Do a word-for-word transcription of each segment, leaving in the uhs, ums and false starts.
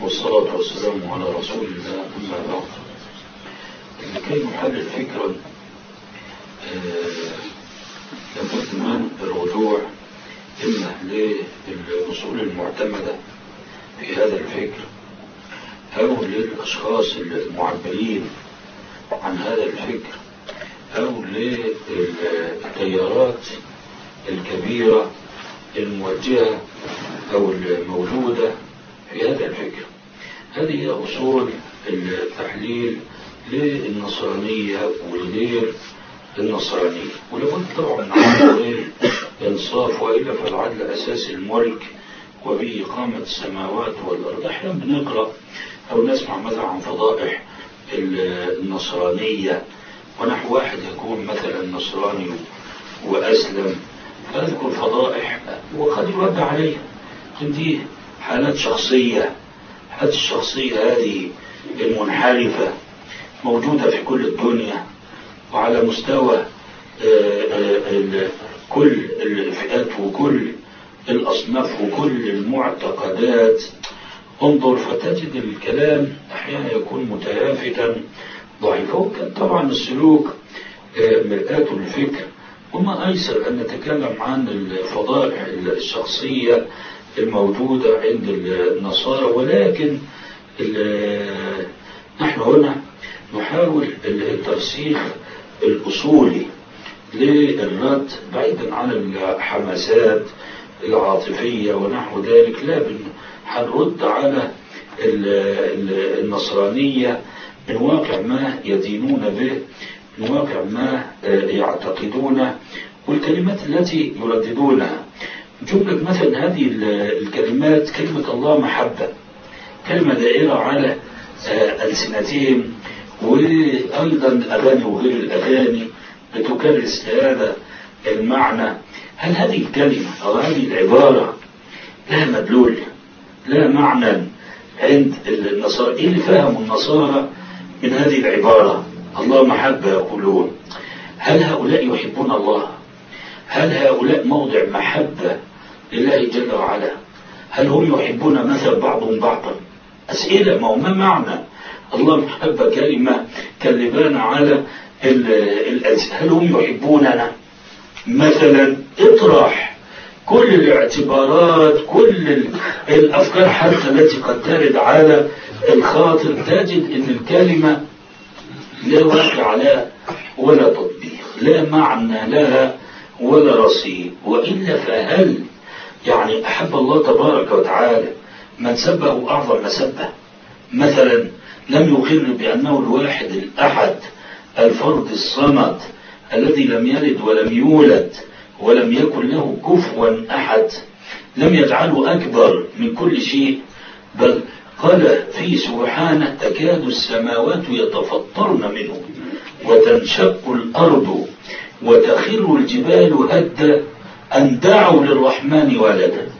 والصلاة والسلام على رسول الله. أما بعد، لكي نحلل فكرا لابد من الرجوع إما للأصول المعتمدة في هذا الفكر أو للأشخاص المعبرين عن هذا الفكر أو للتيارات الكبيرة الموجهة أو الموجودة في هذا الفكر. هذه هي أصول التحليل للنصرانية والغير النصرانية، ولابد طبعا عن غير إنصاف، وإلا فالعدل أساس الملك وبه قامت السماوات والأرض. احنا بنقرأ أو نسمع مثلا عن فضائح النصرانية، ونحو واحد يكون مثلا نصراني وأسلم فأذكر فضائح وقد يرد عليها. دي حالات شخصية، حالات الشخصية هذه المنحرفة موجودة في كل الدنيا وعلى مستوى كل الفئات وكل الأصناف وكل المعتقدات. انظر فتجد الكلام أحيانا يكون متلافتا ضعيفا. وكان طبعا السلوك مرآة الفكر، وما أيسر أن نتكلم عن الفضائح الشخصية الموجودة عند النصارى، ولكن نحن هنا نحاول الترسيخ الأصولي للرد بعيدا عن الحماسات العاطفية ونحو ذلك. لا، هنرد على النصرانية من واقع ما يدينون به، من واقع ما يعتقدونه، والكلمات التي يرددونها. جملة مثلا هذه الكلمات، كلمة الله محبة، كلمة دائرة على ألسنتهم، وأيضا الأغاني وغير الأغاني بتكرس هذا المعنى. هل هذه الكلمة أو هذه العبارة لها مدلول، لا معنى عند النصارى؟ إيه اللي فهموا النصارى من هذه العبارة؟ الله محبة يقولون. هل هؤلاء يحبون الله؟ هل هؤلاء موضع محبة لله جل وعلا؟ هل هم يحبون مثل بعضهم بعضا؟ أسئلة. ما هو ما معنى الله محبة؟ كلمة كلبانة على الألسنة. هل هم يحبوننا مثلا؟ اطرح كل الاعتبارات، كل الأفكار حتى التي قد ترد على الخاطر، تجد أن الكلمة لا واقع لها ولا تطبيق، لا معنى لها ولا رصيد. وإلا فهل يعني أحب الله تبارك وتعالى من سبه أعظم مسبة؟ مثلا لم يقر بأنه الواحد الأحد الفرد الصمد الذي لم يلد ولم يولد ولم يكن له كفوا أحد، لم يجعله أكبر من كل شيء، بل قال فيه سبحانه تكاد السماوات يتفطرن منه وتنشق الأرض وتخر الجبال هدا أن دعوا للرحمن ولدا.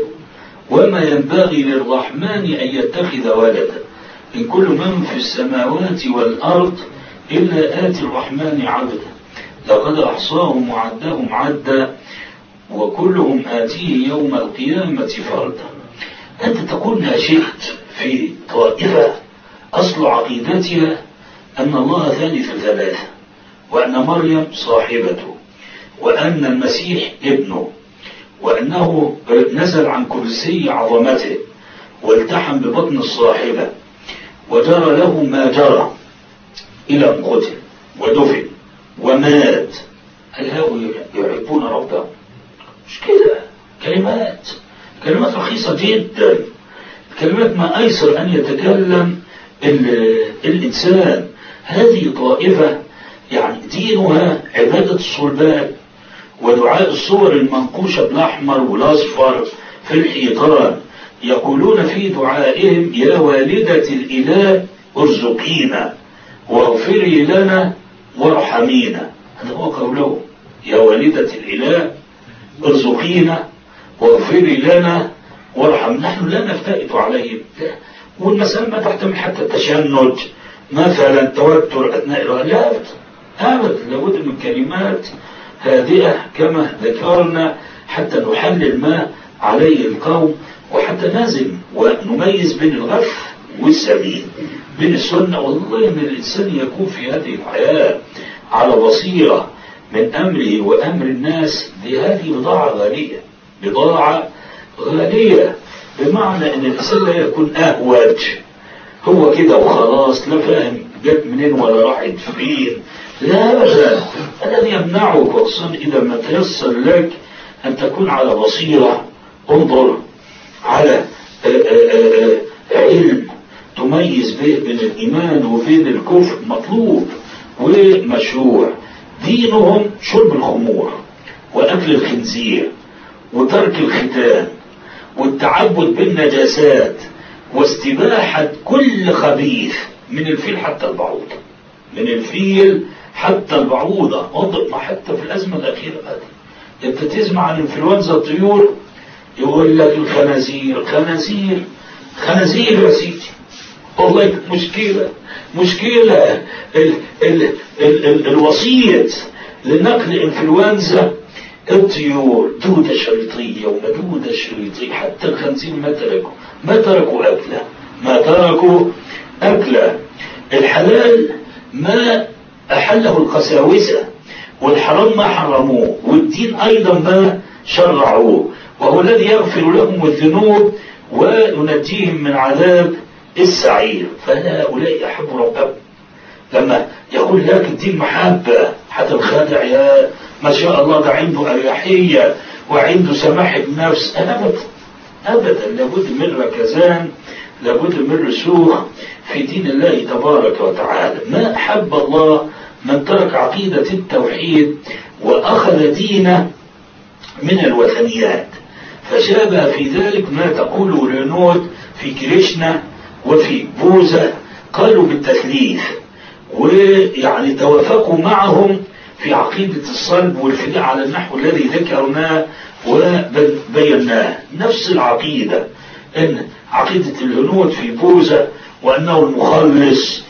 وما ينبغي للرحمن أن يتخذ ولدا إن كل من في السماوات والأرض إلا آتي الرحمن عبدا لقد أحصاهم وعدهم عدا وكلهم آتيه يوم القيامة فردا. أنت تقول ما شئت في طائفة أصل عقيدتها أن الله ثالث ثلاثة، وأن مريم صاحبته، وأن المسيح ابنه، وأنه نزل عن كرسي عظمته والتحم ببطن الصاحبة وجرى له ما جرى إلى أن قتل ودفن ومات. هل هؤلاء يحبون ربهم؟ مش كده. كلمات كلمات رخيصة جدا، كلمات ما أيسر أن يتكلم الإنسان. هذه طائفة يعني دينها عبادة الصلبان ودعاء الصور المنقوشة بالأحمر والأصفر في الحيطان. يقولون في دعائهم يا والدة الإله ارزقينا واغفري لنا وارحمينا. هذا هو قوله، يا والدة الإله ارزقينا واغفري لنا وارحم. نحن لا نفتئت عليهم، والمسألة ما تحتمل حتى التشنج مثلا، توتر أثناء الرؤية، لا أبدا. لابد من كلمات هادئة كما ذكرنا حتى نحلل ما عليه القوم وحتى نازل ونميز بين الغش والسبيل، بين السنة. والله إن الإنسان يكون في هذه الحياة على بصيرة من أمره وأمر الناس، دي هذه بضاعة غالية، بضاعة غالية، بمعنى أن الإنسان لا يكون أهوج هو كده وخلاص، لا فاهم جت منين ولا راحت فين، لا أبدا. الذي يمنعك خصوصا إذا ما تيسر لك أن تكون على بصيرة، انظر على علم تميز به بين الإيمان وبين الكفر، مطلوب ومشروع. دينهم شرب الخمور وأكل الخنزير وترك الختان والتعبد بالنجاسات واستباحة كل خبيث، من الفيل حتى البعوضة، من الفيل حتى البعوضة. انظر ما حتى في الأزمة الأخيرة هذه أنت تسمع عن انفلونزا الطيور، يقول لك الخنازير خنازير خنازير يا سيدي. والله مشكلة مشكلة ال ال ال ال الوسيط لنقل انفلونزا الطيور دودة شريطية ومدودة شريطية، حتى الخنزير ما تركوا ما تركوا أكله ما تركوا أكله. الحلال ما أحله القساوسة، والحرام ما حرموه، والدين أيضا ما شرعوه، وهو الذي يغفر لهم الذنوب وينجيهم من عذاب السعير. فهؤلاء يحب ربهم. لما يقول لك الدين محبة حتى الخادع يا ما شاء الله ده عنده أريحية وعنده سماح بنفس، أبدا أبدا، لابد من ركزان، لابد من رسوخ في دين الله تبارك وتعالى. ما أحب الله من ترك عقيدة التوحيد وأخذ دينه من الوثنيات. فشابه في ذلك ما تقوله رينود في كريشنا وفي بوذا، قالوا بالتثليث، ويعني توافقوا معهم في عقيدة الصلب والفداء على النحو الذي ذكرناه وبيناه. نفس العقيدة، ان عقيدة الهنود في بوذا وانه المخلص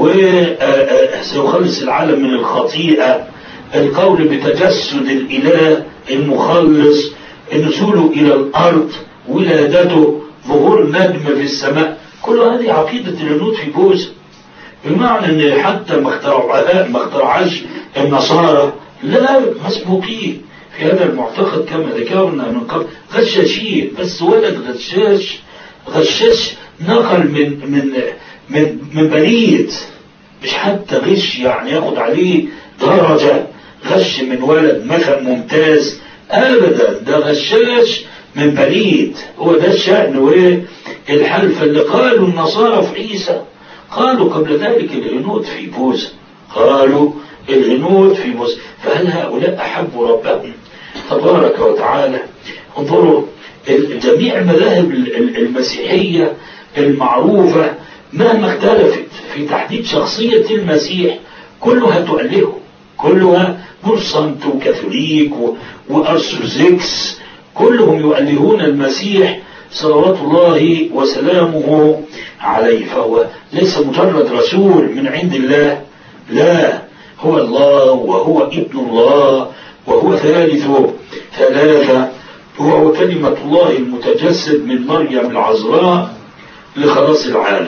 وسيخلص العالم من الخطيئة، القول بتجسد الاله المخلص، نزوله الى الارض، ولادته، ظهور نجم في السماء، كل هذه عقيدة الهنود في بوذا. بمعنى ان حتى ما اخترعها ما اخترعش النصارى، لا مسبوقين في هذا المعتقد كما ذكرنا من قبل، غشاشين، بس ولد غشاش غشاش نقل من من من من بليد، مش حتى غش يعني ياخد عليه درجة، غش من ولد مثلا ممتاز، ابدا، ده غشاش من بليد. هو ده الشأن وايه الحلف اللي قالوا النصارى في عيسى، قالوا قبل ذلك الهنود في بوذا، قالوا الهنود في بوذا. فهل هؤلاء أحبوا ربهم تبارك وتعالى؟ انظروا جميع المذاهب المسيحية المعروفة مهما اختلفت في تحديد شخصية المسيح كلها تؤلهه، كلها بروتستانت وكاثوليك وأرثوذكس، كلهم يؤلهون المسيح صلوات الله وسلامه عليه. فهو ليس مجرد رسول من عند الله، لا، هو الله وهو ابن الله وهو ثالث ثلاثة، وهو كلمة الله المتجسد من مريم العذراء لخلاص العالم.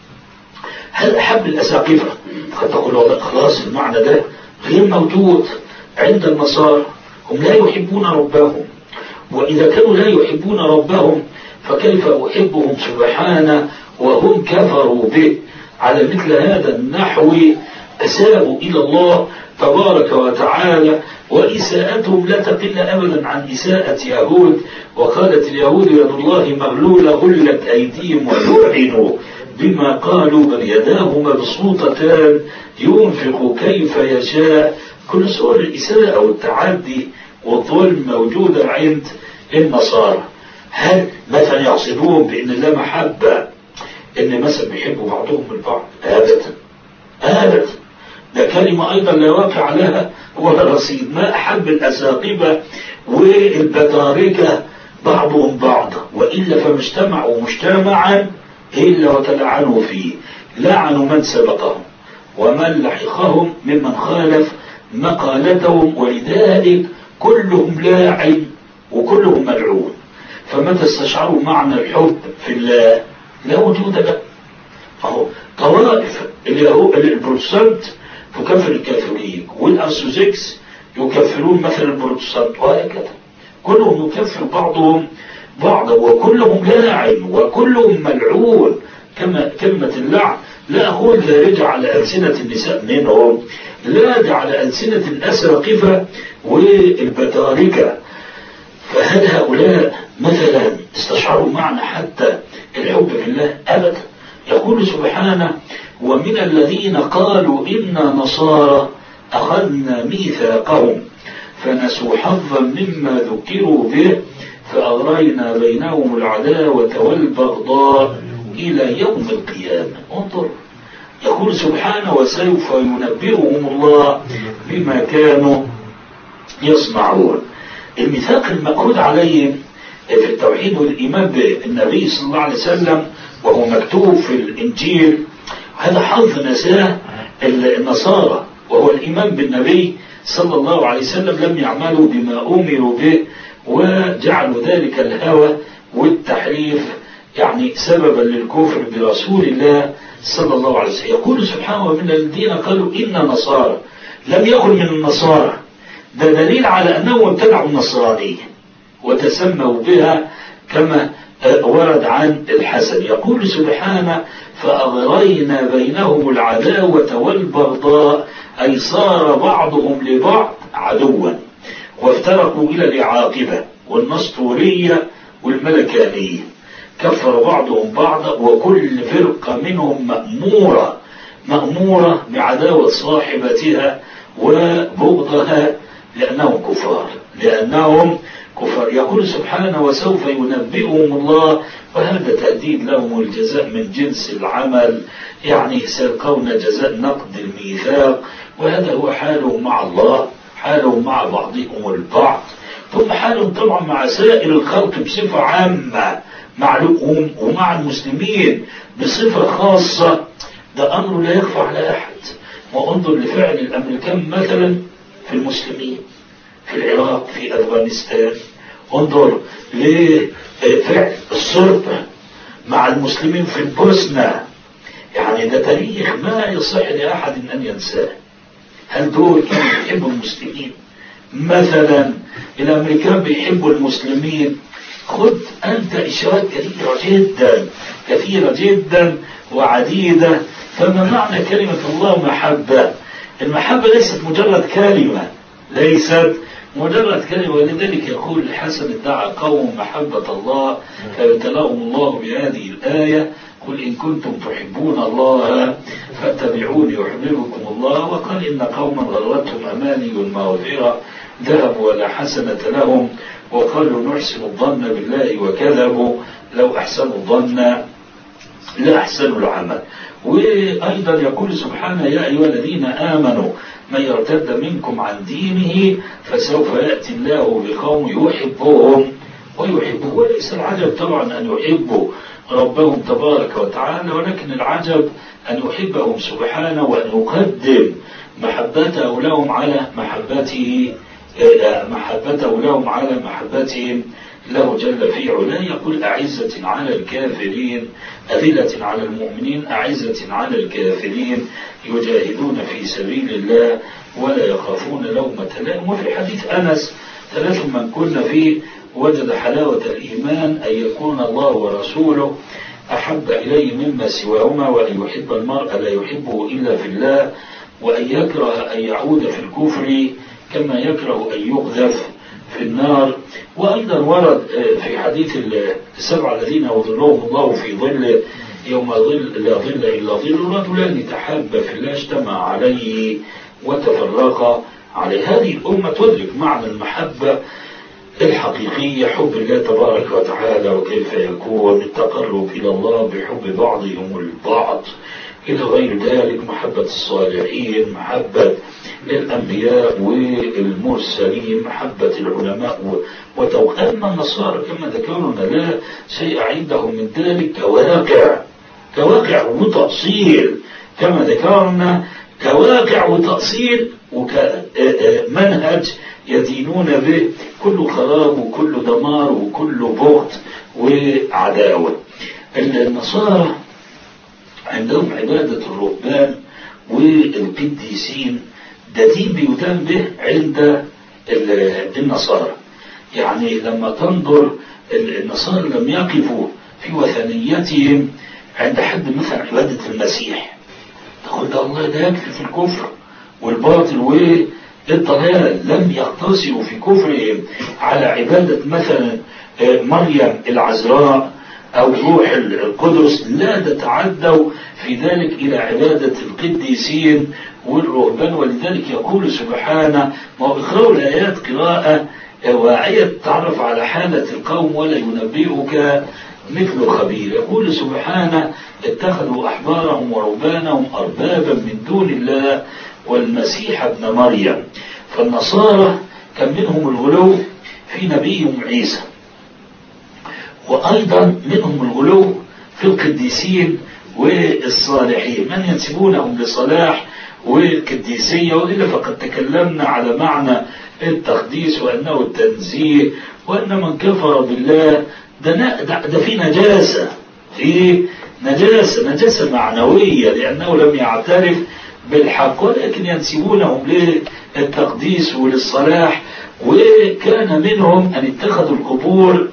هل أحب الأساقفة؟ قد تقول والله خلاص المعنى ده غير موجود عند النصارى، هم لا يحبون ربهم، وإذا كانوا لا يحبون ربهم فكيف أحبهم سبحانه وهم كفروا به؟ على مثل هذا النحو أساءوا إلى الله تبارك وتعالى، وإساءتهم لا تقل أبدا عن إساءة يهود. وقالت اليهود يد الله مغلولة غلت أيديهم ولعنوا بما قالوا بل يداه مبسوطتان ينفق كيف يشاء. كل صور الإساءة والتعدي والظلم موجودة عند النصارى. هل مثلا يعصبون بأن الله محبة، إن مثلا بيحبوا بعضهم البعض؟ أبدا أبدا، ده كلمة أيضا لا واقع لها ولا رصيد. ما أحب الأساقبة والبطاركة بعضهم بعضا، وإلا فما اجتمعوا مجتمعا إلا وتلعنوا فيه، لعنوا من سبقهم ومن لحقهم ممن خالف مقالتهم، ولذلك كلهم لاعن وكلهم ملعون. فمتى استشعروا معنى الحب في الله لا وجود له. فهو طوائف اليهود البروتستانت تكفر الكاثوليك، والأرثوذكس يكفرون مثلا البروتستانت، وهكذا كلهم يكفر بعضهم بعضا، وكلهم لاعن وكلهم ملعون. كما كلمة اللعن لا أقول دارجة على ألسنة النساء منهم، لا ده على ألسنة الأساقفة والبطاركة. فهل هؤلاء مثلا استشعروا معنى حتى الحب في الله؟ أبدا. يقول سبحانه: ومن الذين قالوا إنا نصارى أخذنا ميثاقهم فنسوا حظا مما ذكروا به فأغرينا بينهم العداوة والبغضاء إلى يوم القيامة. انظر، يقول سبحانه: وسوف ينبئهم الله بما كانوا يصنعون. الميثاق المأخوذ عليهم في التوحيد والإيمان بالنبي صلى الله عليه وسلم وهو مكتوب في الإنجيل، هذا حظ نساه النصارى، وهو الإيمان بالنبي صلى الله عليه وسلم. لم يعملوا بما أمروا به وجعلوا ذلك الهوى والتحريف يعني سببا للكفر برسول الله صلى الله عليه وسلم. يقول سبحانه: ومن الذين قالوا إنا نصارى، لم يكن من النصارى. ده دليل على أنهم ابتدعوا النصرانية وتسموا بها كما ورد عن الحسن. يقول سبحانه: فأغرينا بينهم العداوة والبغضاء، أي صار بعضهم لبعض عدوا، وافترقوا إلى العاقبة والنسطورية والملكانية. كفر بعضهم بعضا، وكل فرقة منهم مأمورة مأمورة بعداوة صاحبتها وبغضها لأنهم كفار لأنهم كفار. يقول سبحانه: وسوف ينبئهم الله، وهذا تهديد لهم الجزاء من جنس العمل، يعني سيلقون جزاء نقض الميثاق، وهذا هو حالهم مع الله، حالهم مع بعضهم البعض، ثم حالهم طبعا مع سائر الخلق بصفة عامة، مع الأم ومع المسلمين بصفة خاصة. ده أمر لا يخفى على أحد. وانظر لفعل الأمريكان مثلا في المسلمين في العراق، في أفغانستان. انظر لفعل الصرب مع المسلمين في البوسنة. يعني ده تاريخ ما يصح لأحد أن ينساه. هل دول كانوا بيحبوا المسلمين؟ مثلا الأمريكان بيحبوا المسلمين. خذ أنت إشارات كثيرة جدا كثيرة جدا وعديدة. فما معنى كلمة الله محبة؟ المحبة ليست مجرد كلمة، ليست مجرد كلمة. ولذلك يقول الحسن: ادعى قوم محبة الله فابتلاهم الله بهذه الآية: قل إن كنتم تحبون الله فاتبعوني يحببكم الله. وقال: إن قوما غرتهم أماني المغفرة ذهبوا ولا حسنة لهم، وقالوا نحسن الظن بالله وكذبوا، لو أحسنوا الظن لأحسنوا العمل. وأيضا يقول سبحانه: يا أيها الذين آمنوا من يرتد منكم عن دينه فسوف يأتي الله بقوم يحبهم ويحبه. وليس العجب طبعا أن يحبوا ربهم تبارك وتعالى، ولكن العجب أن يحبهم سبحانه وأن يقدم محبته لهم على محبته محبته لهم على محبتهم له جل في علاه. يقول: أعزة على الكافرين أذلة على المؤمنين، أعزة على الكافرين يجاهدون في سبيل الله ولا يخافون لومة لائم. وفي حديث أنس: ثلاث من كن فيه وجد حلاوة الإيمان، أن يكون الله ورسوله أحب إليه مما سواهما، وأن يحب المرء لا يحبه إلا في الله، وأن يكره أن يعود في الكفر كما يكره أن يقذف في النار. وأيضا ورد في حديث السبعة الذين يظلهم الله في ظله يوم ظل لا ظل إلا ظل، رجلان تحابا في الله اجتمع عليه وتفرقا عليه. هذه الأمة تدرك معنى المحبة الحقيقية، حب الله تبارك وتعالى، وكيف يكون التقرب إلى الله بحب بعضهم البعض إلى غير ذلك، محبة الصالحين، محبة الأنبياء والمرسلين، محبة العلماء وتوقيت. أما النصارى كما ذكرنا لا شيء عندهم من ذلك كواقع كواقع وتأصيل. كما ذكرنا كواقع وتأصيل وكمنهج يدينون به، كل خراب وكل دمار وكل بغض وعداوة. النصارى عندهم عبادة الرهبان والقديسين، ده دين بيدان به عند النصارى. يعني لما تنظر النصارى لم يقفوا في وثنيتهم عند حد مثلا عبادة المسيح، تقول ده الله ده يكفي في الكفر والباطل والضلال، لم يقتصروا في كفرهم على عبادة مثلا مريم العذراء أو روح القدس، لا تتعدوا في ذلك إلى عبادة القديسين والرهبان. ولذلك يقول سبحانه، وإقرأوا الآيات قراءة واعية تتعرف على حالة القوم ولا ينبئك مثل خبير. يقول سبحانه اتخذوا أحبارهم ورهبانهم أربابا من دون الله والمسيح ابن مريم. فالنصارى كان منهم الغلو في نبيهم عيسى، وأيضا منهم الغلو في القديسين والصالحين من ينسبونهم لصلاح والقديسية. وإلا فقد تكلمنا على معنى التقديس وأنه التنزيه، وأن من كفر بالله ده, ده في نجاسة، في نجاسة نجاسة معنوية لأنه لم يعترف بالحق، ولكن ينسبونهم للتقديس وللصلاح. وكان منهم أن اتخذوا القبور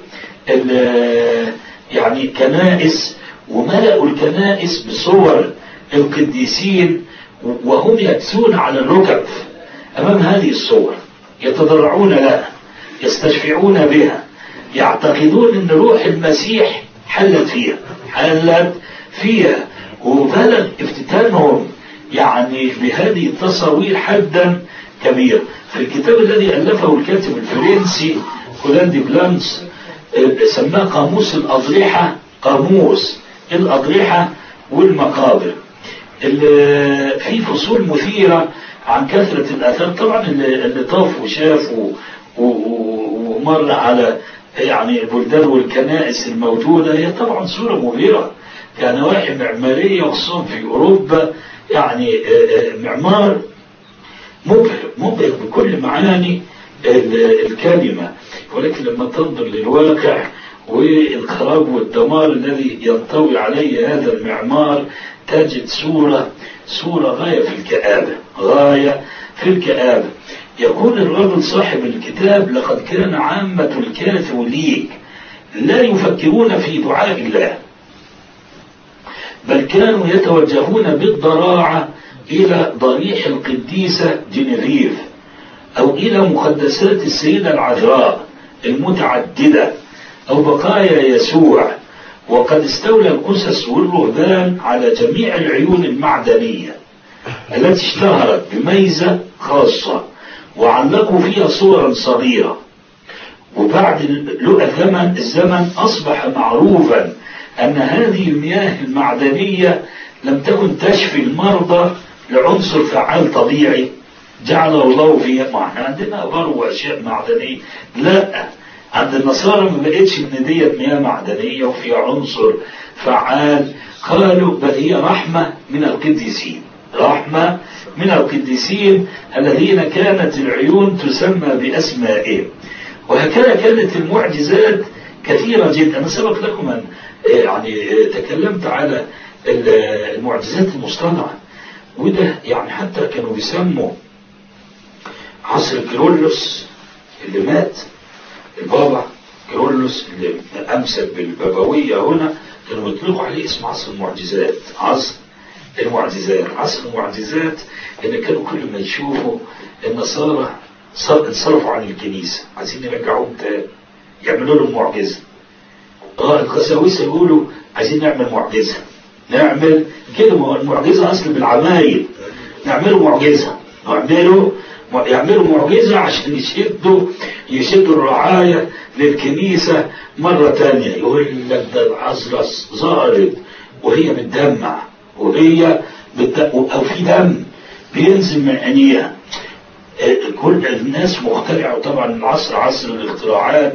يعني كنائس، وملأوا الكنائس بصور القديسين، وهم يكسون على الركب أمام هذه الصور، يتضرعون لها، يستشفعون بها، يعتقدون أن روح المسيح حلت فيها حلت فيها وبلغ افتتانهم يعني بهذه التصاوير حدا كبيرا. في الكتاب الذي ألفه الكاتب الفرنسي هولاندي بلانس سماه قاموس الأضرحة، قاموس الأضرحة والمقابر، في فصول مثيرة عن كثرة الآثار. طبعا اللي طاف وشاف ومر على يعني البلدان والكنائس الموجودة هي طبعا صورة مبهرة كنواحي معمارية، وخصوصا في أوروبا يعني معمار مبهر مبهر بكل معاني الكلمة. ولكن لما تنظر للواقع والخراب والدمار الذي ينطوي عليه هذا المعمار تجد صورة صورة غاية في الكآبة، غاية في الكآبة. يقول الرجل صاحب الكتاب: لقد كان عامة الكاثوليك لا يفكرون في دعاء الله، بل كانوا يتوجهون بالضراعة إلى ضريح القديسة جينيفيف أو إلى مقدسات السيدة العذراء المتعددة أو بقايا يسوع. وقد استولى القسس والرهبان على جميع العيون المعدنية التي اشتهرت بميزة خاصة، وعلقوا فيها صورا صغيرة. وبعد الزمن الزمن أصبح معروفا أن هذه المياه المعدنية لم تكن تشفي المرضى لعنصر فعال طبيعي جعله الله فيها. ما احنا عندنا برضو أشياء معدنية، لا، عند النصارى ما بقتش ان ديت مياه معدنية وفيها عنصر فعال. قالوا بل هي رحمة من القديسين، رحمة من القديسين الذين كانت العيون تسمى بأسمائهم. وهكذا كانت المعجزات كثيرة جدا. أنا سبق لكم أن يعني تكلمت على المعجزات المصطنعة، وده يعني حتى كانوا بيسموا عصر كيرلس اللي مات، البابا كيرلس اللي أمسك بالبابوية هنا، كانوا يطلقوا عليه اسم عصر المعجزات. عصر المعجزات عصر المعجزات إن كانوا كل ما يشوفوا النصارى انصرفوا عن الكنيسة عايزين يرجعوهم تاني يعملوا لهم معجزة. اه القساوسة يقولوا عايزين نعمل معجزة، نعمل كده. المعجزة أصل بالعمايل، نعملوا معجزة، نعملوا يعملوا معجزة عشان يشدوا يشدوا الرعاية للكنيسة مرة تانية. يقول لك ده العذراء ظهرت وهي بتدمع، وهي بت... أو في دم بينزل من عينيها. كل الناس مخترعة، وطبعا العصر عصر الاختراعات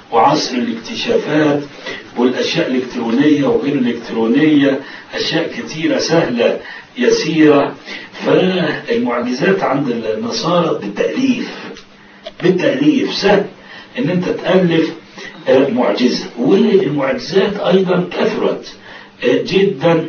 وعصر الاكتشافات والأشياء الإلكترونية وغير الإلكترونية، أشياء كثيرة سهلة يسيرة. فالمعجزات عند النصارى بالتأليف، بالتأليف سهل إن أنت تألف معجزة. والمعجزات أيضا كثرت جدا.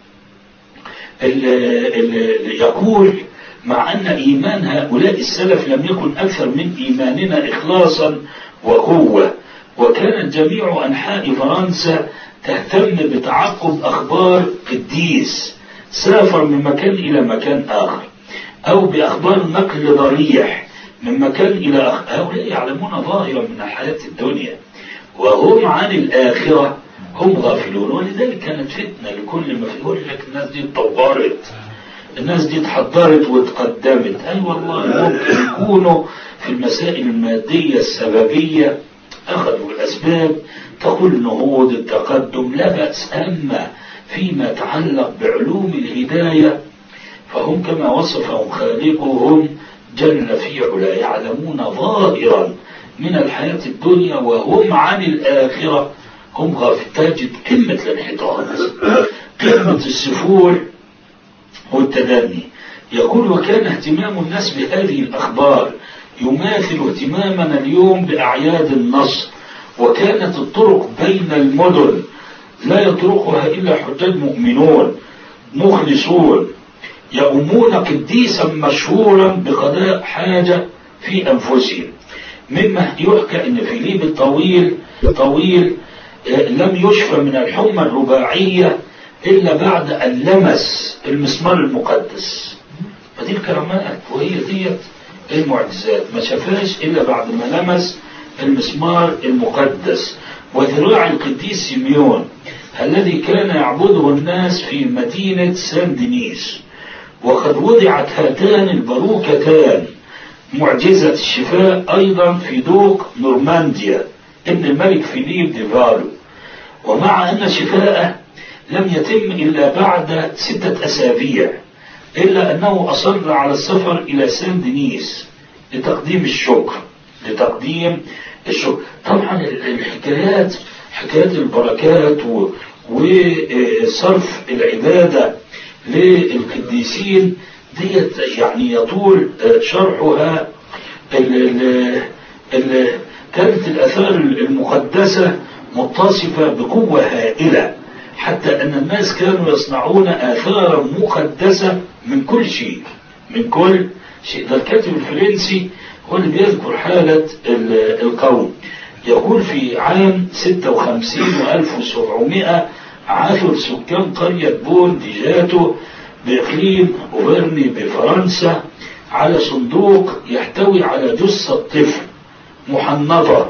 يقول مع أن إيمان هؤلاء السلف لم يكن أكثر من إيماننا إخلاصا وقوة، وكانت جميع أنحاء فرنسا تهتم بتعقب أخبار قديس سافر من مكان إلى مكان آخر، أو بأخبار نقل ضريح من مكان إلى آخر. هؤلاء يعلمون ظاهرا من الحياة الدنيا وهم عن الآخرة هم غافلون. ولذلك كانت فتنة لكل ما يقول لك الناس دي اتطورت، الناس دي اتحضرت واتقدمت. أي أيوة والله ممكن يكونوا في المسائل المادية السببية أخذوا الأسباب تقول نهوض التقدم لا بأس، أما فيما يتعلق بعلوم الهداية فهم كما وصفهم خالقهم جل في علا يعلمون ظاهرا من الحياة الدنيا وهم عن الآخرة هم غافلون. تجد قمة الانحطاط، قمة السفول والتدني. يقول وكان اهتمام الناس بهذه الأخبار يماثل اهتمامنا اليوم بأعياد النصر، وكانت الطرق بين المدن لا يطرقها إلا حجاج مؤمنون مخلصون يؤمون قديسا مشهورا بقضاء حاجة في أنفسهم. مما يحكى أن فيليب الطويل طويل لم يشفى من الحمى الرباعية إلا بعد أن لمس المسمار المقدس. فدي الكرامات وهي دي المعجزات، ما شفاش إلا بعد ما لمس المسمار المقدس. وذراع القديس سيميون الذي كان يعبده الناس في مدينة سان دينيس، وقد وضعت هاتان الباروكتان معجزة الشفاء أيضا في دوق نورمانديا ابن الملك فيليب دي فالو، ومع أن شفاءه لم يتم إلا بعد ستة أسابيع، إلا أنه أصر على السفر إلى سان دينيس لتقديم الشكر لتقديم الشكر. طبعا الحكايات حكايات البركات وصرف العبادة للقديسين ديت يعني يطول شرحها. ال ال ال كانت الآثار المقدسة متصفة بقوة هائلة، حتى أن الناس كانوا يصنعون آثارا مقدسة من كل شيء من كل شيء. ده الكاتب الفرنسي هو اللي بيذكر حالة القوم. يقول في عام ستة وخمسين وألف وسبعمائة عثر سكان قرية بون دي جاتو بإقليم أوفرني بفرنسا على صندوق يحتوي على جثة طفل محنطة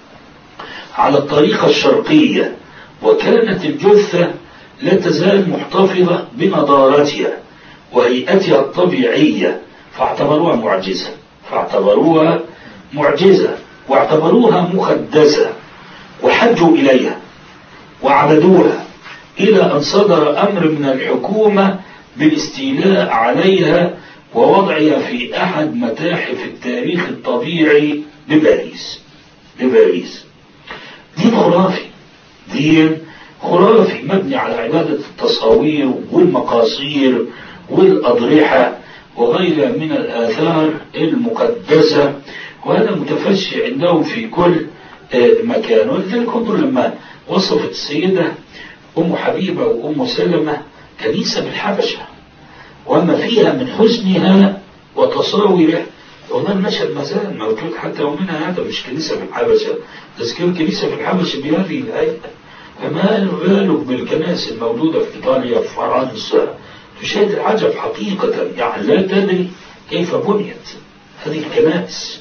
على الطريقة الشرقية، وكانت الجثة لا تزال محتفظة بنضارتها وهيئتها الطبيعية، فاعتبروها معجزة فاعتبروها معجزة واعتبروها مقدسة وحجوا إليها وعبدوها، إلى أن صدر أمر من الحكومة بالاستيلاء عليها ووضعها في أحد متاحف التاريخ الطبيعي بباريس بباريس دين خرافي دين خرافي مبني على عبادة التصاوير والمقاصير والأضرحة وغيرها من الآثار المقدسة، وهذا متفشي عندهم في كل مكان. ولذلك انظر لما وصفت السيدة أم حبيبة وأم سلمة كنيسة بالحبشة وما فيها من حزنها وتصاوره، والله المشهد ما زال موجود حتى يومنا هذا. مش كنيسة بالحبشة، بس كنيسة بالحبشة بهذه الهيئة، فما بالك بالكنائس الموجودة في إيطاليا في فرنسا. تشاهد العجب حقيقة، يعني لا تدري كيف بنيت هذه الكنائس،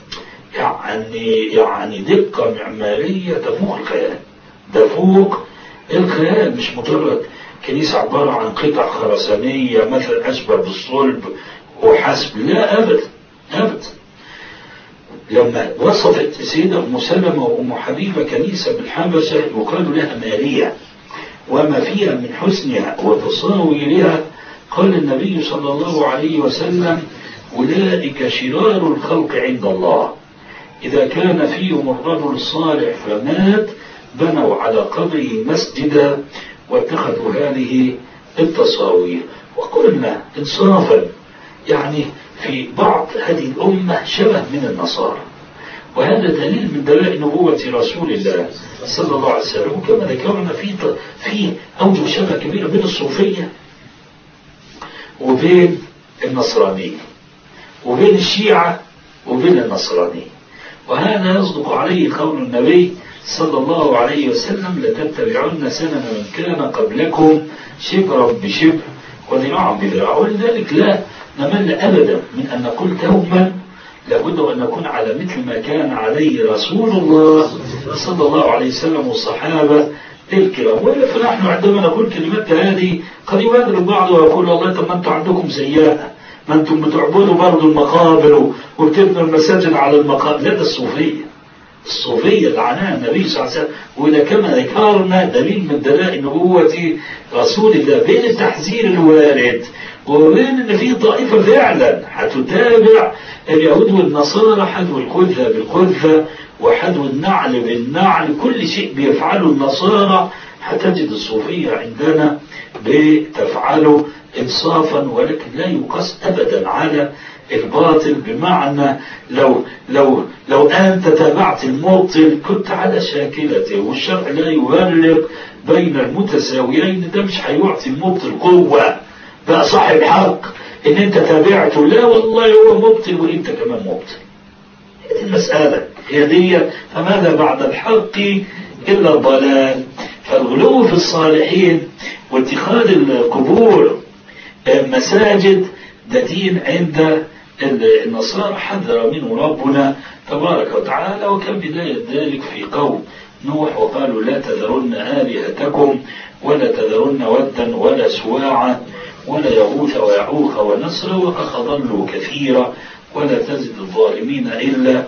يعني يعني دقة معمارية تفوق الخيال تفوق الخيال مش مجرد كنيسة عبارة عن قطع خرسانية مثلا أشبه بالصلب وحسب، لا أبدا أبدا. لما وصفت سيدة أم سلمة وأم حبيبة كنيسة بالحبشة يقال لها ماريا وما فيها من حسنها وتصاويرها، قال النبي صلى الله عليه وسلم أولئك شرار الخلق عند الله إذا كان فيهم الرجل الصالح فمات بنوا على قبره مسجدا واتخذوا هذه التصاوير. وقلنا إنصافا يعني في بعض هذه الأمة شبه من النصارى، وهذا دليل من دلائل نبوة رسول الله صلى الله عليه وسلم. وكما ذكرنا في في أوجه شبه كبيرة بين الصوفية وبين النصرانية وبين الشيعة وبين النصرانية، وهذا يصدق عليه قول النبي صلى الله عليه وسلم: لتتبعن سنن من كان قبلكم شبرا بشبر وذراعا بذراع. ولذلك لا نمل أبدا من أن نقول دوما لابد أن نكون على مثل ما كان عليه رسول الله صلى الله عليه وسلم والصحابة الكرام. فنحن عندما نقول كلمات هذه قد يبادر البعض ويقول: الله طب ما أنتم عندكم زيها، ما أنتم بتعبدوا برضو المقابر وبتبنوا المساجد على المقابر. لا، ده الصوفية الصوفية لعنها النبي صلى الله عليه وسلم. وإذا كما ذكرنا دليل من دلائل نبوة رسول الله بين التحذير الوارد وبين أن في طائفة فعلا هتتابع اليهود والنصارى، حذو الخذة بالخذة وحذو النعل بالنعل، كل شيء بيفعله النصارى هتجد الصوفية عندنا بتفعله إنصافا، ولكن لا يقاس أبدا على الباطل. بمعنى لو لو لو أنت تابعت المبطل كنت على شاكلته، والشرع لا يفرق بين المتساويين. ده مش هيعطي المبطل قوة بقى صاحب حق إن أنت تابعته، لا والله هو مبطل وأنت كمان مبطل. هذه المسألة هي دي. فماذا بعد الحق إلا الضلال؟ فالغلو في الصالحين واتخاذ القبور مساجد ده دين عند النصارى حذر منه ربنا تبارك وتعالى. وكان بداية ذلك في قوم نوح: وقالوا لا تذرن آلهتكم ولا تذرن ودا ولا سواعا ولا يغوث ويعوق ونسرا وقد ضلوا كثيرا ولا تزد الظالمين إلا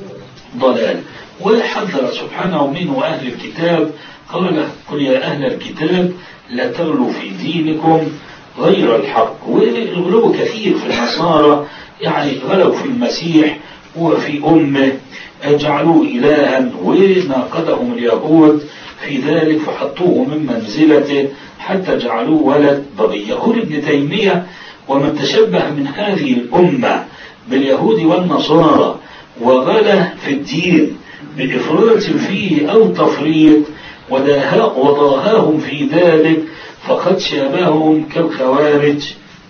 ضلال. وحذر سبحانه منه أهل الكتاب، قال: قل يا أهل الكتاب لا تغلوا في دينكم غير الحق. والغلو كثير في النصارى، يعني غلوا في المسيح وفي أمه، جعلوه إلها، وناقضهم اليهود في ذلك فحطوه من منزلته حتى جعلوه ولد بغي. يقول ابن تيمية: ومن تشبه من هذه الأمة باليهود والنصارى وغلا في الدين بإفراط فيه أو تفريط وضاهاهم في ذلك فقد شابههم كالخوارج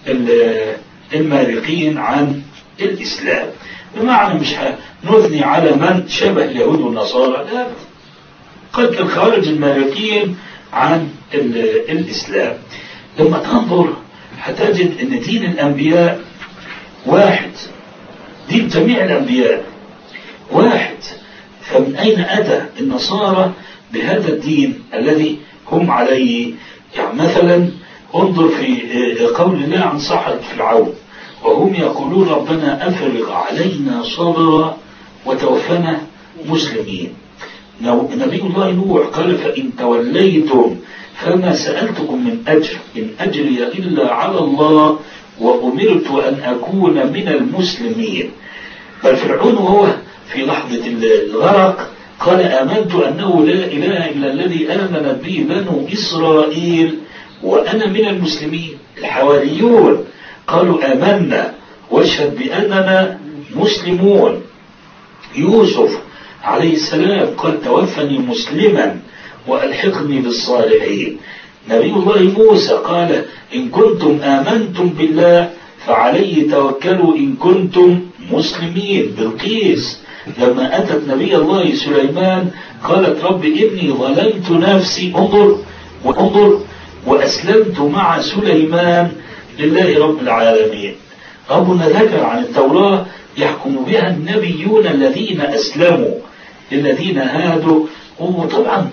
المارقين عن الإسلام. بمعنى مش نثني على من شبه اليهود والنصارى، لا، قد كالخوارج المارقين عن الإسلام. لما تنظر هتجد أن دين الأنبياء واحد، دين جميع الأنبياء واحد. فمن أين أتى النصارى بهذا الدين الذي هم عليه؟ يعني مثلا انظر في قول الله عن سحرة فرعون: وهم يقولون ربنا أفرغ علينا صبرا وتوفنا مسلمين. نبي الله نوح قال: فإن توليتم فما سألتكم من أجر إن أجري إلا على الله وأمرت أن أكون من المسلمين. بل فرعون وهو في لحظة الغرق قال: آمنت أنه لا إله إلا الذي آمنت به بنو إسرائيل وأنا من المسلمين. الحواريون قالوا: آمنا واشهد بأننا مسلمون. يوسف عليه السلام قال: توفني مسلما وألحقني بالصالحين. نبي الله موسى قال: إن كنتم آمنتم بالله فعليه توكلوا إن كنتم مسلمين. بلقيس لما أتت نبي الله سليمان قالت: رب إني ظلمت نفسي انظر وانظر وأسلمت مع سليمان لله رب العالمين. ربنا ذكر عن التوراة يحكم بها النبيون الذين أسلموا الذين هادوا، وطبعا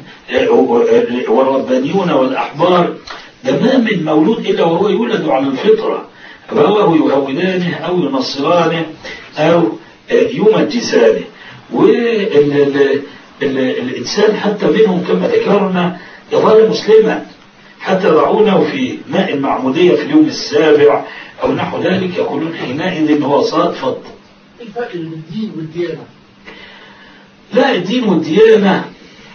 والربانيون والأحبار. ده ما من مولود إلا وهو يولد على الفطرة، فهو يهودانه أو ينصرانه أو يمجسانه. والإنسان حتى منهم كما ذكرنا يظل مسلما حتى يضعونه في ماء المعمودية في اليوم السابع أو نحو ذلك، يقولون حينئذ هو صادفت. الفرق بين الدين والديانة؟ لا، الدين والديانة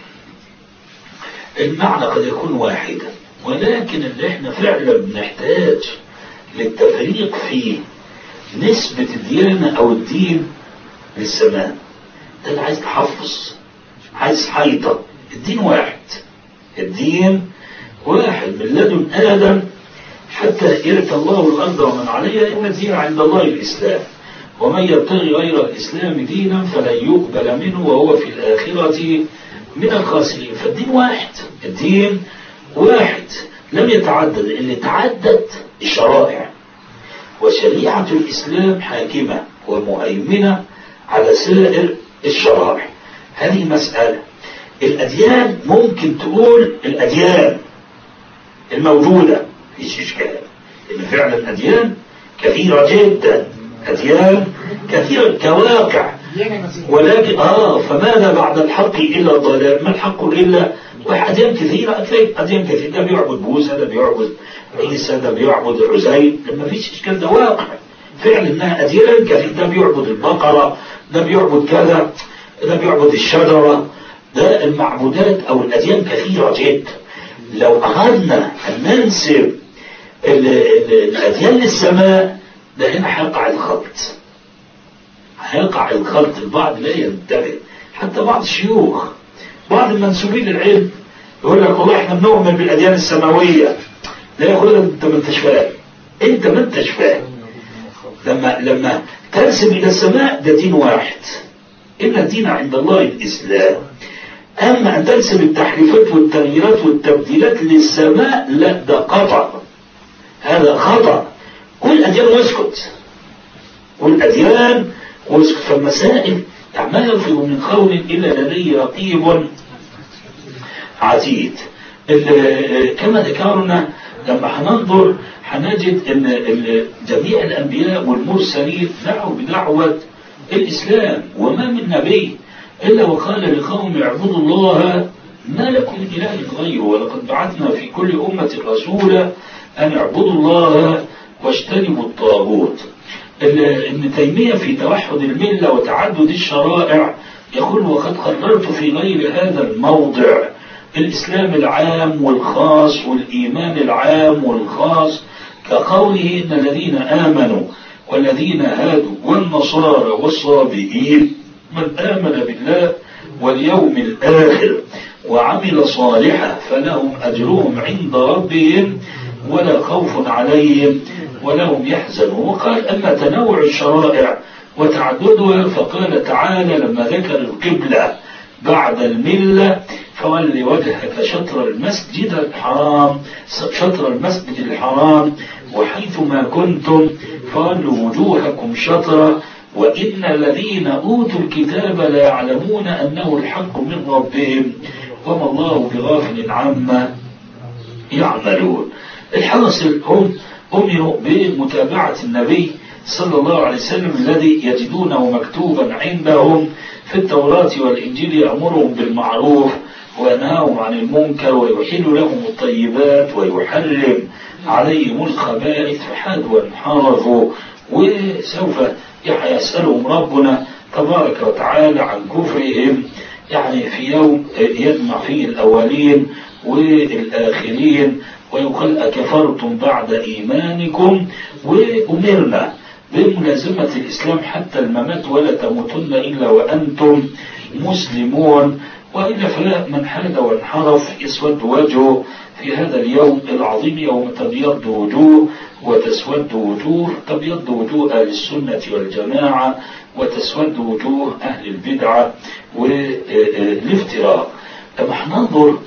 المعنى قد يكون واحدا، ولكن اللي احنا فعلا بنحتاج للتفريق في نسبة الديانة او الدين للسماء. ده اللي عايز تحفظ، عايز حيطة. الدين واحد، الدين واحد من لدن آدم حتى يرث الله الأرض ومن عليها، إن الدين عند الله الإسلام، ومن يبتغي غير الإسلام دينا فلن يقبل منه وهو في الآخرة من الخاسرين. فالدين واحد، الدين واحد لم يتعدد. اللي تعدد الشرائع، وشريعة الإسلام حاكمة ومهيمنة على سائر الشرائع. هذه مسألة. الأديان ممكن تقول الأديان الموجودة فيش إشكال، لأن فعلا أديان كثيرة جدا، أديان كثيرة كواقع، ولكن آه فماذا بعد الحق إلا الضلال؟ ما الحق إلا أديان كثيرة. أديان كثيرة، ده بيعبد موسى، ده بيعبد عيسى، ده بيعبد عزير، ما فيش إشكال، ده واقع فعلا إنها أديان كثيرة. ده بيعبد البقرة، ده بيعبد كذا، ده بيعبد الشجرة. ده المعبودات أو الأديان كثيرة جدا. لو أردنا أن ننسب الأديان للسماء، ده هنا هيقع الخلط، هيقع الخلط. البعض لا ينتبه، حتى بعض الشيوخ، بعض المنسوبين للعلم يقول لك والله احنا بنؤمن بالأديان السماوية. لا، يقول لك انت ما انتش فاهم، انت ما انتش فاهم. لما لما تنسب إلى السماء ده دين واحد، إن الدين عند الله الإسلام. أما أن تنسب التحريفات والتغييرات والتبديلات للسماء، لا، ده خطأ، هذا خطأ. كل أديان واسكت، كل أديان واسكت. فالمسائل ما يلفظ من قول إلا لديه رقيب عتيد. كما ذكرنا لما هننظر هنجد أن جميع الأنبياء والمرسلين دعوا بدعوة الإسلام، وما من نبي إلا وقال لقوم اعبدوا الله ما لكم من إله غيره، ولقد بعثنا في كل أمة رسولا أن اعبدوا الله واجتنبوا الطاغوت. ابن تيمية في توحد الملة وتعدد الشرائع يقول وقد قررت في غير هذا الموضع الإسلام العام والخاص والإيمان العام والخاص، كقوله إن الذين آمنوا والذين هادوا والنصارى والصابئين من آمن بالله واليوم الآخر وعمل صالحا فلهم أجرهم عند ربهم ولا خوف عليهم ولا هم يحزنون. وقال أما تنوع الشرائع وتعددها فقال تعالى لما ذكر القبلة بعد الملة فولي وجهك شطر المسجد الحرام شطر المسجد الحرام وحيث ما كنتم فولوا وجوهكم شطرا وإن الذين أوتوا الكتاب لا يعلمون أنه الحق من ربهم وما الله بغافل عما يعملون. الحاصل هم أمروا بمتابعة النبي صلى الله عليه وسلم الذي يجدونه مكتوبا عندهم في التوراة والإنجيل يأمرهم بالمعروف وينهاهم عن المنكر ويحل لهم الطيبات ويحرم عليهم الخبائث فحادوا وانحرفوا. وسوف يسألهم ربنا تبارك وتعالى عن كفرهم يعني في يوم يجمع فيه الأولين والآخرين ويقول أكفرتم بعد إيمانكم. وأمرنا بملازمة الإسلام حتى الممات ولا تموتن إلا وأنتم مسلمون، وإلا فلا من حاد وانحرف يسود وجهه في هذا اليوم العظيم يوم تبيض وجوه وتسود وجوه، تبيض وجوه أهل السنة والجماعة وتسود وجوه أهل البدعة والافتراء. لما حننظر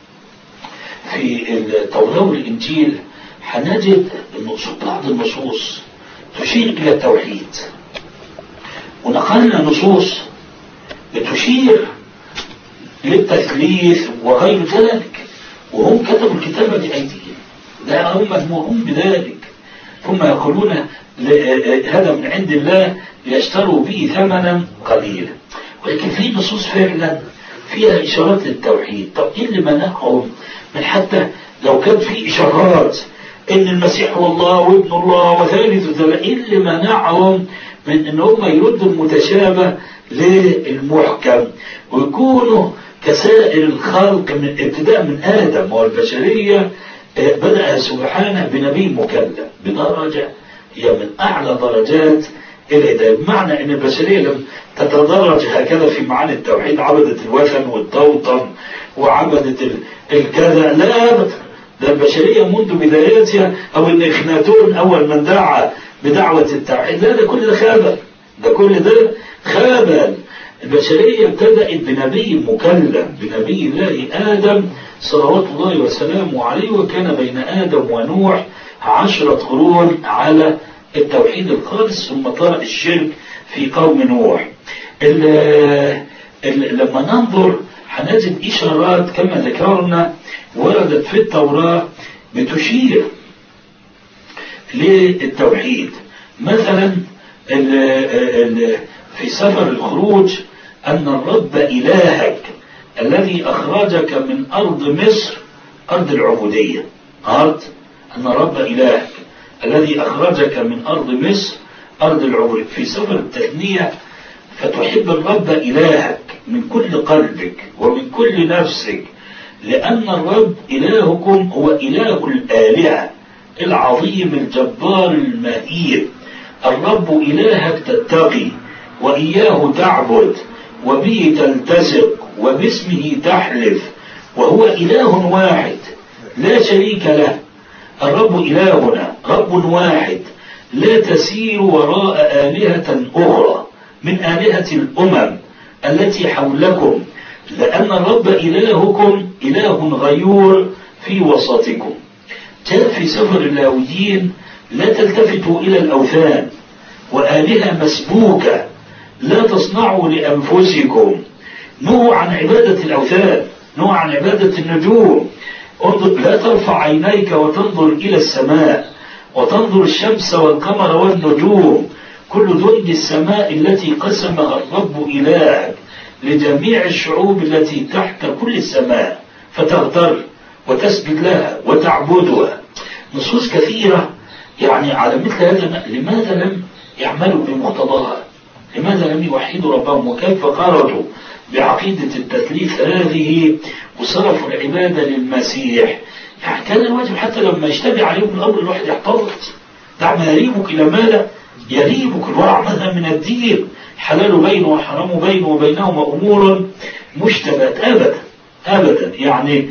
في التوراة والإنجيل حنجد بعض النصوص تشير إلى التوحيد، ونقلنا نصوص بتشير للتثليث وغير ذلك، وهم كتبوا الكتابة بأيديهم، لا هم مجموعون بذلك، ثم يقولون هذا من عند الله ليشتروا به ثمنا قليلا. ولكن في نصوص فعلا فيها إشارات للتوحيد. طب إيه اللي منعهم من حتى لو كان في إشارات إن المسيح هو الله وابن الله وثالث وثالث، إيه اللي منعهم من إن هم يردوا المتشابه للمحكم ويكونوا كسائر الخلق من ابتداء من آدم. والبشرية بدأ سبحانه بنبي مكلم بدرجة هي من أعلى درجات الهداية، بمعنى أن البشرية لم تتدرج هكذا في معاني التوحيد، عبدت الوثن والطوطن وعبدت الكذا، لا أبدا. ده البشرية منذ بداياتها، أو أن إخناتون أول من دعا بدعوة التوحيد، لا ده كل ده خابل، ده كل ده خابل. البشرية ابتدأت بنبي مكلم بنبي الله آدم صلوات الله وسلامه عليه، وكان بين آدم ونوح عشرة قرون على التوحيد الخالص، ثم طرأ الشرك في قوم نوح. ال ال لما ننظر هنجد إشارات كما ذكرنا وردت في التوراة بتشير للتوحيد. مثلا ال ال في سفر الخروج أن الرب إلهك الذي أخرجك من أرض مصر أرض العبودية، أرض أن الرب إلهك الذي أخرجك من أرض مصر أرض العبودية. في سفر التثنية فتحب الرب إلهك من كل قلبك ومن كل نفسك، لأن الرب إلهكم هو إله الآلهة العظيم الجبار المهيب. الرب إلهك تتقي وإياه تعبد وبه تلتصق وباسمه تحلف، وهو إله واحد لا شريك له. الرب إلهنا رب واحد لا تسير وراء آلهة أخرى من آلهة الأمم التي حولكم، لأن الرب إلهكم إله غيور في وسطكم. جاء في سفر اللاويين لا تلتفتوا إلى الأوثان وآلهة مسبوكة لا تصنعوا لأنفسكم. نهوا عن عبادة الأوثان، نهوا عن عبادة النجوم. انظر لا ترفع عينيك وتنظر إلى السماء وتنظر الشمس والقمر والنجوم، كل جند السماء التي قسمها الرب إلهك لجميع الشعوب التي تحت كل السماء، فتغتر وتسجد لها وتعبدها. نصوص كثيرة يعني على مثل هذا. لماذا لم يعملوا بمقتضاها؟ لماذا لم يوحدوا ربهم؟ وكيف خرجوا بعقيدة التثليث هذه وصرفوا العبادة للمسيح؟ يعني كان الواجب حتى لما يشتبه عليهم الأمر الواحد يحتفظ. دع ما يريبك إلى ما لا يريبك. الورع مذهب من الدين، حلال بينه وحرام بينه وبينهما أمور مشتبهات أبدا أبدا. يعني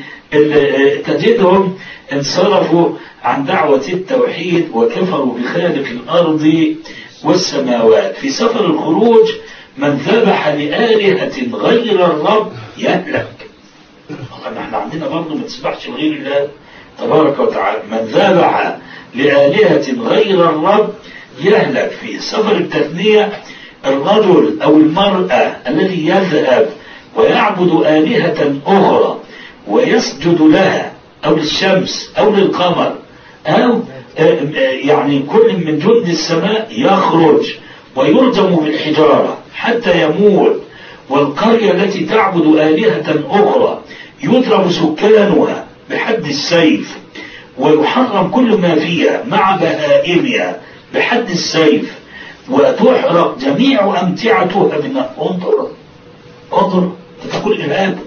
تجدهم انصرفوا عن دعوة التوحيد وكفروا بخالق الأرض والسماوات. في سفر الخروج من ذبح لآلهة غير الرب يهلك. والله احنا عندنا برضه ما تسبحش غير الله تبارك وتعالى. من ذبح لآلهة غير الرب يهلك. في سفر التثنية الرجل أو المرأة الذي يذهب ويعبد آلهة أخرى ويسجد لها أو للشمس أو للقمر أو يعني كل من جند السماء يخرج ويرجم بالحجارة حتى يموت. والقرية التي تعبد آلهة أخرى يضرب سكانها بحد السيف ويحرم كل ما فيها مع بهائمها بحد السيف وتحرق جميع أمتعتها بالنار. انظر انظر تقول الإرهاب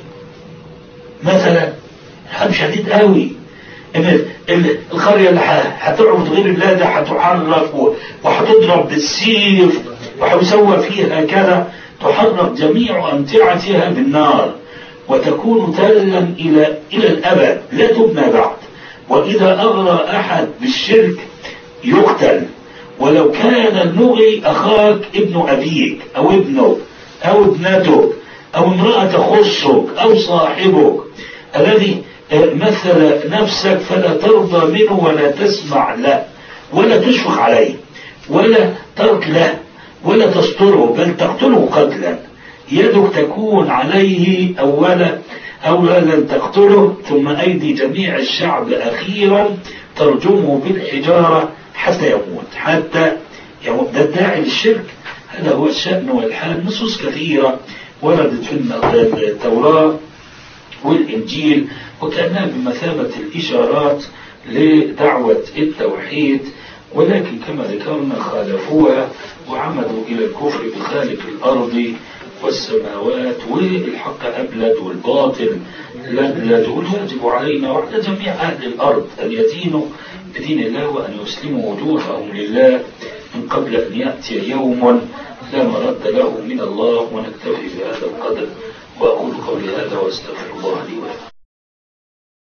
مثلا. إرهاب شديد قوي. إن القرية اللي هتعبد غير الله ده هتحرق وهتضرب بالسيف وهيسوى فيها كذا، تحرق جميع أمتعتها بالنار وتكون تلا إلى إلى الأبد لا تبنى بعد. وإذا أغرى أحد بالشرك يقتل، ولو كان المغري أخاك ابن أبيك أو ابنك أو ابنتك أو امرأة تخصك أو صاحبك الذي مثل نفسك، فلا ترضى منه ولا تسمع له ولا تشفق عليه ولا ترك له ولا تستره، بل تقتله قتلا. يدك تكون عليه أولا أولا تقتله، ثم أيدي جميع الشعب أخيرا ترجمه بالحجارة حتى يموت حتى يموت. ده الداعي للشرك. هذا هو الشأن والحال. نصوص كثيرة وردت في التوراة والإنجيل وكأنها بمثابة الإشارات لدعوة التوحيد، ولكن كما ذكرنا خالفوها وعمدوا إلى الكفر بخالق الأرض والسماوات، والحق أبلد والباطل لبلد، والواجب علينا وعلى جميع أهل الأرض أن يدينوا بدين الله وأن يسلموا وجوههم لله من قبل أن يأتي يوم لا مرد له من الله. ونكتفي بهذا القدر، وأقول قولي هذا واستغفر الله لي ولكم.